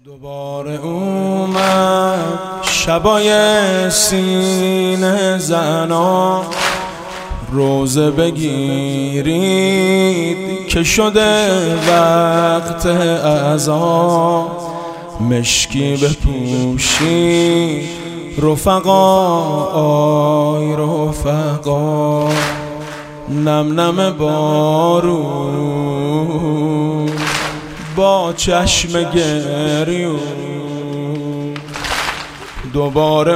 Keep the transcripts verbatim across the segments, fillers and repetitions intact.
دوباره اومد شبای سینه زنا، روزه بگیرید که شده وقت عزا. مشکی بپوشید رفقا، آی رفقا، نم نم بارون با چشم گریون. دوباره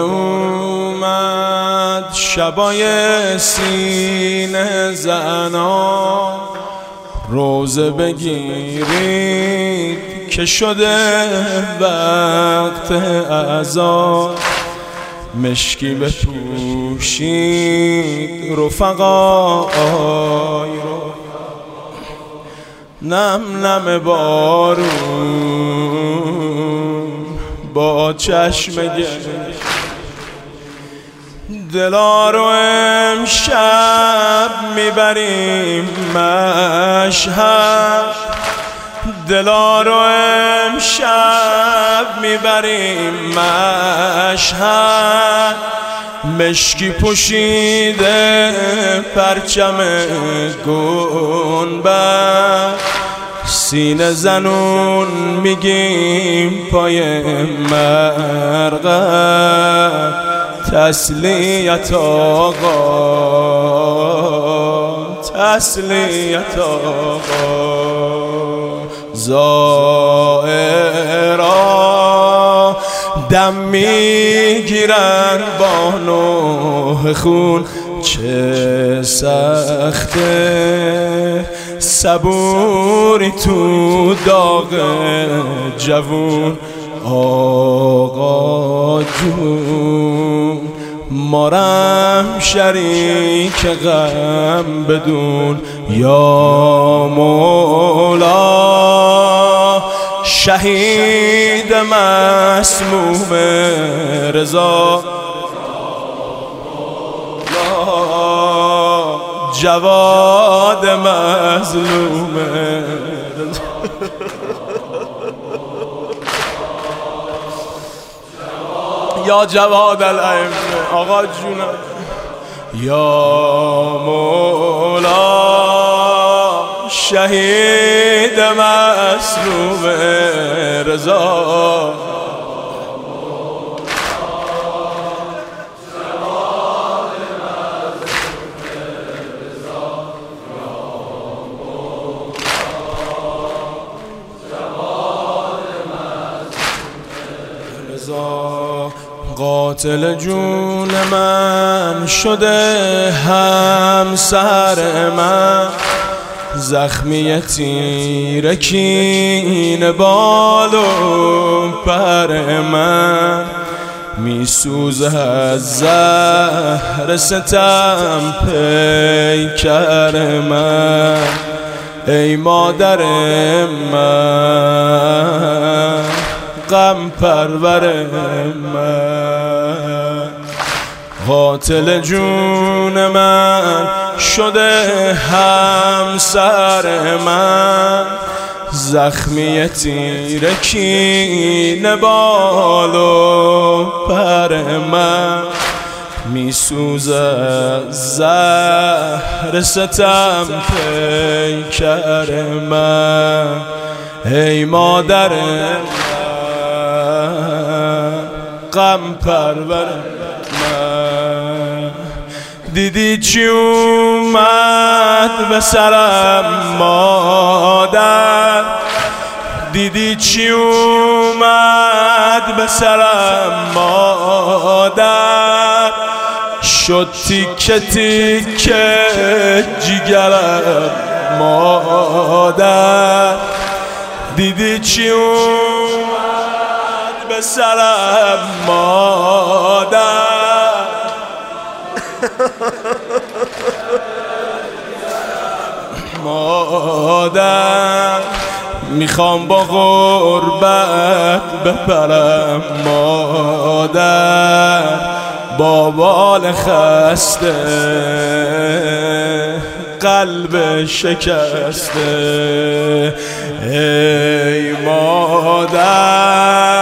اومد شبای سینه زنا، روزه بگیرید که شده وقت عزا. مشکی بپوشید رفقا، آی رفقا، نم نم بارون با چشم گریون. دلا رو امشب میبریم مشهد، دلا رو امشب میبریم مشهد. مشکی پوشیده پرچم گنبد، سینه زنون میگیم پای مرقد. تسلیت آقا، تسلیت آقا، زائرا دم میگیرن با نوح خون. چه سخته صبوری تو داغ جوون. آقا جون مارم شریک غم بدون. یا مولا شهید مسموم رضا، جواد مظلوم رضا. یا جواد الائمه، آقا جونم. یا مولا شهید مظلوم رضا، قاتل جون من شده همسر من. زخمی تیر کینه بال و پر من، میسوزه از زهر ستم پیکر من. ای مادر من، غم پرور من. قاتل جون من شده همسر من. زخمی تیر کینه بال و پر من، میسوزه زهر ستم پیکر من. ای مادر من، غم پرور من. دیدی چی اومد به سرم مادر، دیدی چی اومد به سرم مادر. شد تیکه تیکه جیگرم مادر. دیدی چی اومد به سرم مادر. مادر میخوام با غربت بپرم مادر، با بال خسته قلب شکسته. ای مادر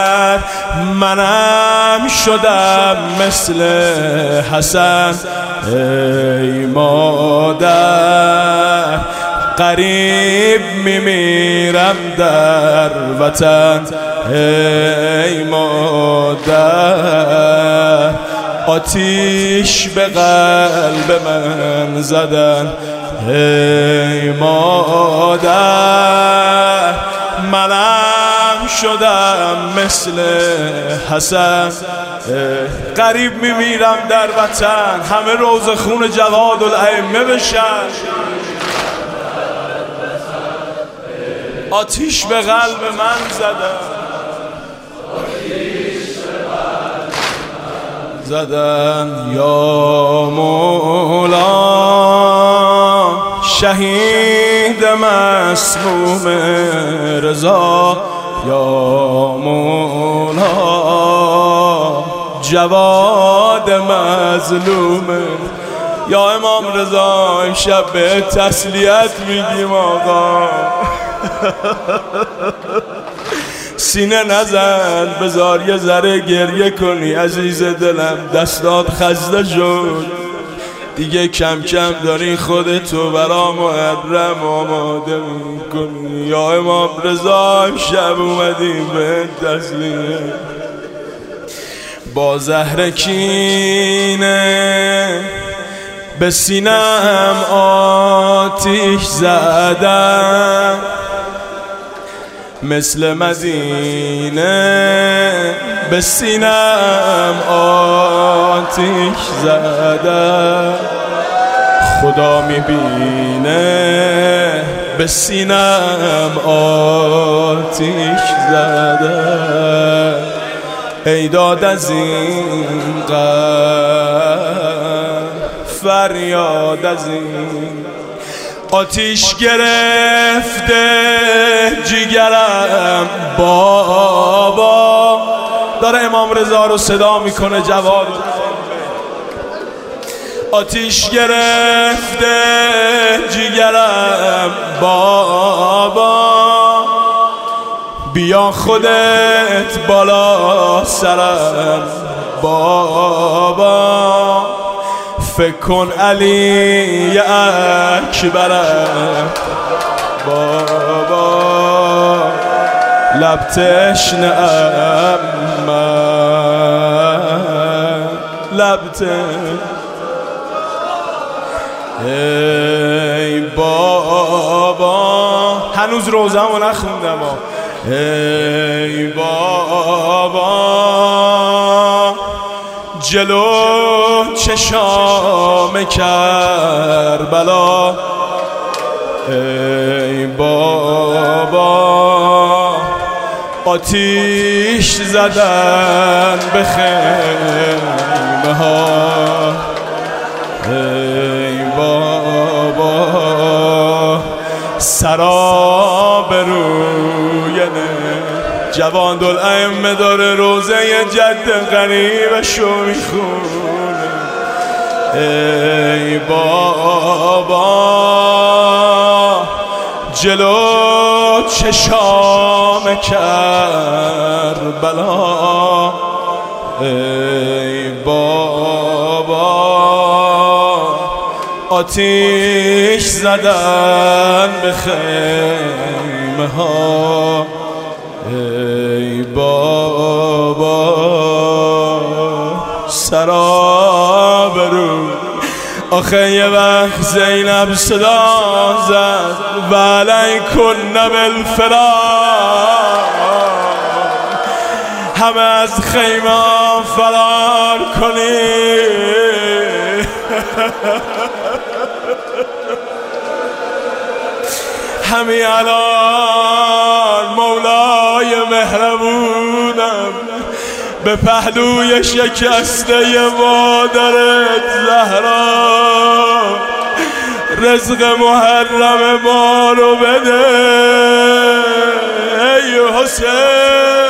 منم شدم مثل حسن ای مادر، غریب میمیرم در وطن ای مادر، آتیش به قلب من زدن ای مادر، منم شدم مثل حسن غریب میمیرم در وطن. همه روز خون جواد الائمه بشن، آتیش به قلب من زدن زدن یا مولا، شهید مسموم رضا یا مولا، جواد مظلوم یا امام رضا. امشب به تسلیت میگیم آقا، سینه نزن، بذار یه ذره گریه کنی عزیز دلم، دستات خسته شد دیگه، کم کم داری خودتو برا محرم آماده میکنی. یا امام رضا امشب اومدیم به تسلیه، با زهر کینه به سینم آتیش زدم، مثل مدینه به سینم آتیش زدم، خدا میبینه به سینم آتیش زدم، ای داد از این قلب فریاد از این، آتیش گرفته جیگرم بابا. داره امام رضا رو صدا میکنه جواد، آتیش گرفته جیگرم بابا، بیا خودت بالا سرم بابا، فکر کن علی اکبرم بابا، لب تشنه‌ام من، لب تشنه‌ام ای بابا، هنوز روزمو نخوندم ای بابا، جلو چشام کربلا ای بابا، آتیش زدن به خیمه ها ای بابا، سراب روی جواد الائمه داره روزه جد غریبشو میخونه ای بابا، جلو چشام کربلا ای بابا، آتیش زدن به خیمه ها ای بابا، سراب رو. آخه یه وقت زینب صدا زد و علیکن بالفرار، همه از خیمه فرار کنی، همین الان مولای مهربونم به پهلوی شکسته مادرت زهرا رزق محرم ما رو بده ای حسین.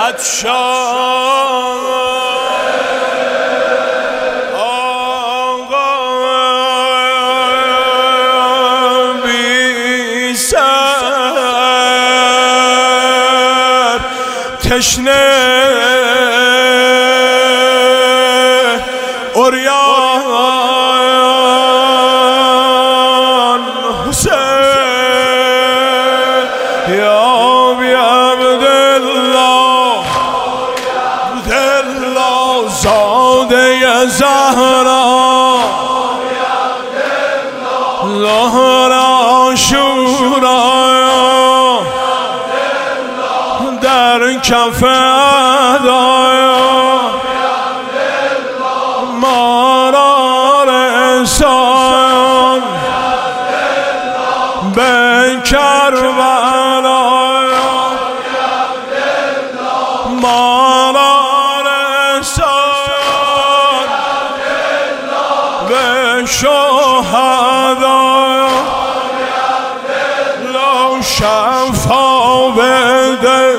عطشان تشنه اوریان حسین یا بی عبدالله عبدالله زاده زهرا زهرا شورا در کف ادایا ما را رسان به کربلا ما را رسان به شهدا لو شفا بده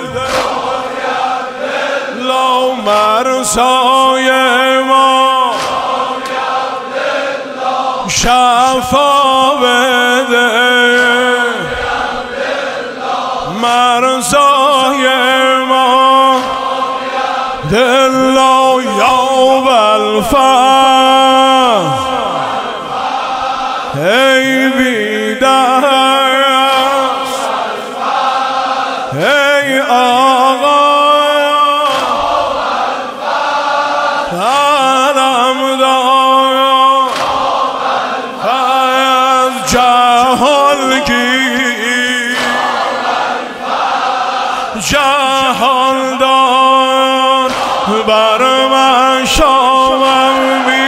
لو مرزای ما شفا بده مرزای ما دلا یا بالفضل ای بیدست ای آقا علم دار از جهان گیر جهان دار بر من شامم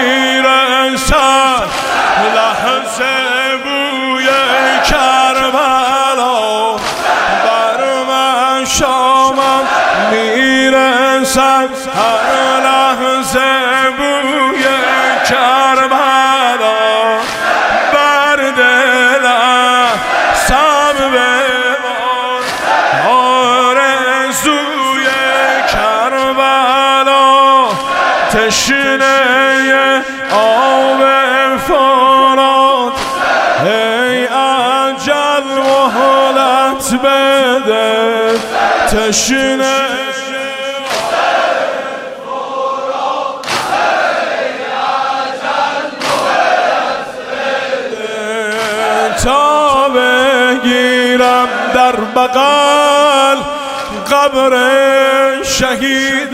میرسد لحظه بوی کربلا بر من شامم میرسد هر لحظه بوی کربلا بر دلم سم بمان آرزوی کربلا تشنه آب فرات ای اجل مهلت بده تشنه تا بگیرم در بغل قبر شهید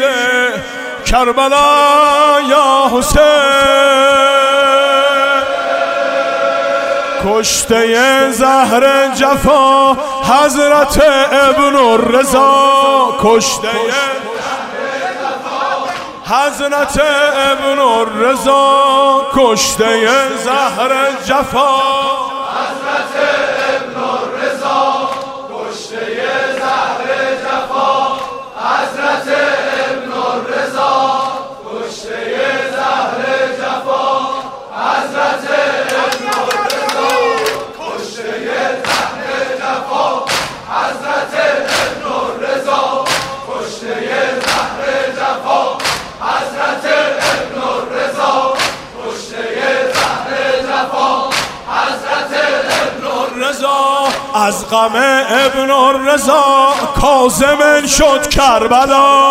کربلا یا حسین کشته زهر جفا حضرت ابن الرضا کشته حضرت ابن الرضا کشته زهر جفا حضرت ابن الرضا کشته زهر جفا حضرت ابن الرضا کشته زهر جفا حضرت ابن الرضا کشته زهر جفا حضرت ابن الرضا کشته زهر جفا حضرت ابن الرضا کشته زهر جفا حضرت ابن الرضا از غم ابن الرضا کاظم شد کربلا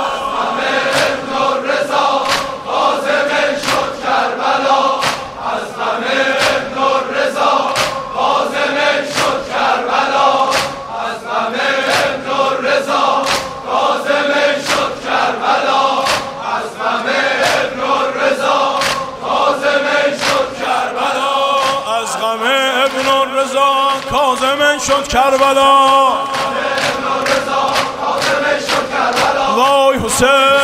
کاظم شد کربلا وای حسین